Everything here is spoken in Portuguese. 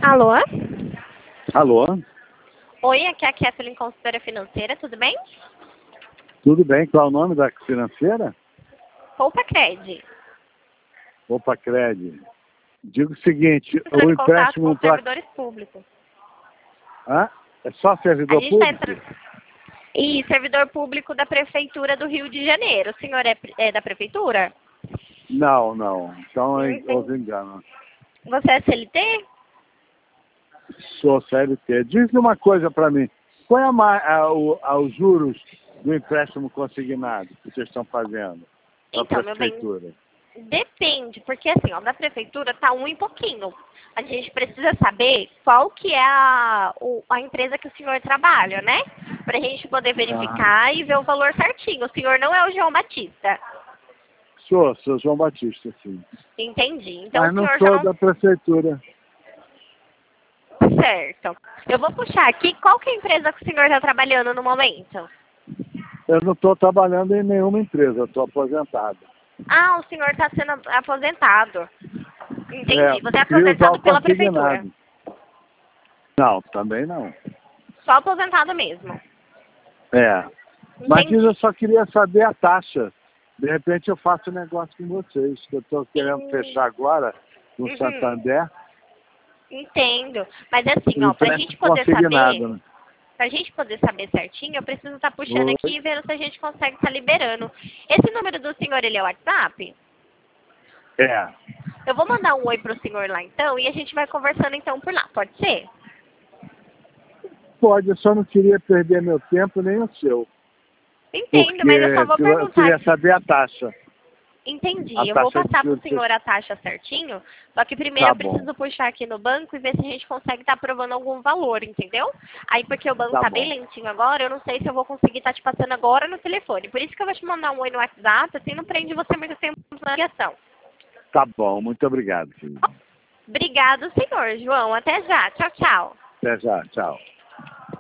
Alô? Alô? Oi, aqui é a Kathleen, consultora financeira, tudo bem? Tudo bem? Qual é o nome da financeira? Poupa Cred. Opa, Cred. Digo o seguinte, Entrando o em contato com empréstimo os para... servidores públicos. Hã? É só A servidor gente está público? entrando... E servidor público da Prefeitura do Rio de Janeiro. O senhor é da Prefeitura? Não, não. Então houve Entendi. engano. Você é CLT? Sou CLT. Diz-me uma coisa para mim. Qual é os juros do empréstimo consignado que vocês estão fazendo para a Então, meu bem, Prefeitura? depende, porque assim, ó, da Prefeitura tá um e pouquinho. A gente precisa saber qual que é a empresa que o senhor trabalha, né? Pra gente poder verificar e ver o valor certinho. O senhor não é o João Batista. Sou João Batista, sim. Entendi. Então Mas o não senhor já sou não... da Prefeitura. Certo. Eu vou puxar aqui. Qual que é a empresa que o senhor está trabalhando no momento? Eu não estou trabalhando em nenhuma empresa, eu estou aposentado. Ah, o senhor está sendo aposentado. Entendi. Você é Queria usar aposentado o pela Prefeitura. consignado. Não, também não. Só aposentado mesmo. É. Mas Entendi. eu só queria saber a taxa. De repente eu faço negócio com vocês, que eu estou querendo fechar agora no Santander. Entendo. Mas assim, Um ó, pra empréstimo gente poder saber, consignado, né? pra gente poder saber certinho, eu preciso estar puxando Oi? aqui e vendo se a gente consegue estar liberando. Esse número do senhor, ele é o WhatsApp? É. Eu vou mandar um oi pro senhor lá então e a gente vai conversando então por lá, pode ser? Pode, eu só não queria perder meu tempo nem o seu. Entendo, Porque mas eu só vou eu perguntar queria aqui. saber a taxa. Entendi. A Eu vou taxa de passar pro juros. senhor a taxa certinho, só que primeiro Tá eu bom, preciso puxar aqui no banco e ver se a gente consegue estar aprovando algum valor, entendeu? Aí porque o banco tá tá bem bom. lentinho agora, eu não sei se eu vou conseguir estar te passando agora no telefone. Por isso que eu vou te mandar um oi no WhatsApp, assim não prende você muito tempo na ligação. Tá bom, muito obrigado, filho. Obrigado, senhor João. Até já. Tchau, tchau. Até já, tchau.